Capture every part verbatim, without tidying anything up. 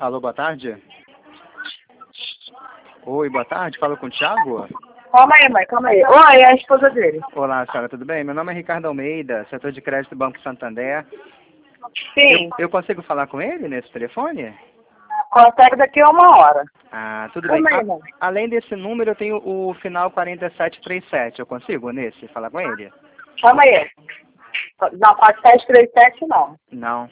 Alô, boa tarde. Oi, boa tarde. Fala com o Thiago? Calma aí, mãe, calma aí. Oi, é a esposa dele. Olá, senhora, tudo bem? Meu nome é Ricardo Almeida, setor de crédito do Banco Santander. Sim, Eu, eu consigo falar com ele nesse telefone? consegue daqui a uma hora. Ah, tudo Calma bem. aí, A- mãe. além desse número, eu tenho o final quatro sete três sete. Eu consigo nesse falar com ele? Calma aí. Não, pode sete três sete não. Não.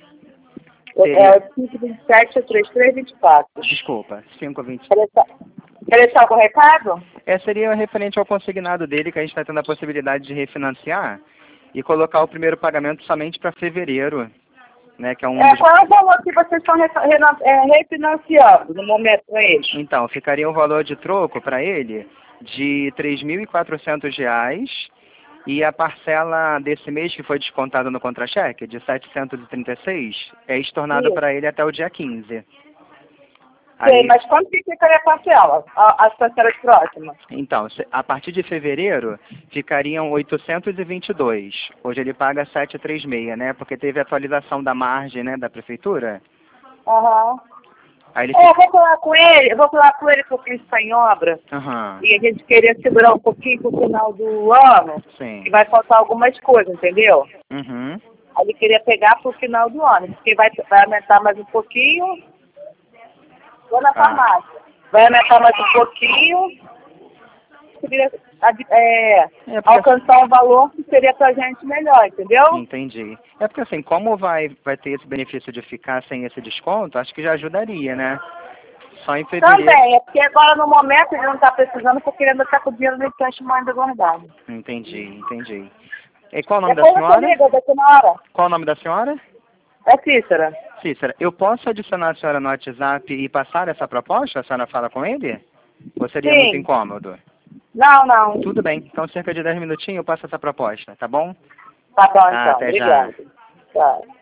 É Seria... cinco dois sete, três três dois quatro. Desculpa, cinco vinte. Quer deixar, quer deixar algum recado? É, seria referente ao consignado dele, que a gente está tendo a possibilidade de refinanciar e colocar o primeiro pagamento somente para fevereiro, né, que é um É, dos... qual é o valor que vocês estão refa- rena- é, refinanciando no momento com eles? Então, ficaria um valor de troco para ele de três mil e quatrocentos reais e a parcela desse mês que foi descontada no contra-cheque, de setecentos e trinta e seis, é estornada Isso. para ele até o dia quinze. Sei, Aí, mas quanto que ficaria a parcela? A- As parcelas próximas? então, se- a partir de fevereiro, ficariam oitocentos e vinte e dois. Hoje ele paga setecentos e trinta e seis, né? Porque teve atualização da margem, né, da prefeitura. Aham. Aí ele É, eu fica... vou falar com ele, eu vou falar com ele porque ele está em obra. Aham, E a gente queria segurar um pouquinho pro final do ano, sim. que vai faltar algumas coisas, entendeu? Uhum. Aí ele queria pegar pro final do ano, porque vai, vai aumentar mais um pouquinho. Vou na Ah. farmácia. Vai aumentar mais um pouquinho. Queria ad- é, É porque... alcançar um valor que seria pra gente melhor, entendeu? Entendi. É porque assim, como vai, vai ter esse benefício de ficar sem esse desconto, acho que já ajudaria, né? Só em fevereiro. Também, é porque agora no momento ele não está precisando, porque ele ainda está com o dinheiro no empréstimo ainda guardado. Entendi, entendi. E qual o nome da Depois você senhora? liga daqui na hora. Qual o nome da senhora? É Cícera. Cícera, eu posso adicionar a senhora no WhatsApp e passar essa proposta? A senhora fala com ele? Ou seria muito Sim. incômodo? Não, não. Tudo bem. Então, cerca de dez minutinhos eu passo essa proposta, tá bom? Tá bom, Tá, então. até já. Obrigado. Tchau.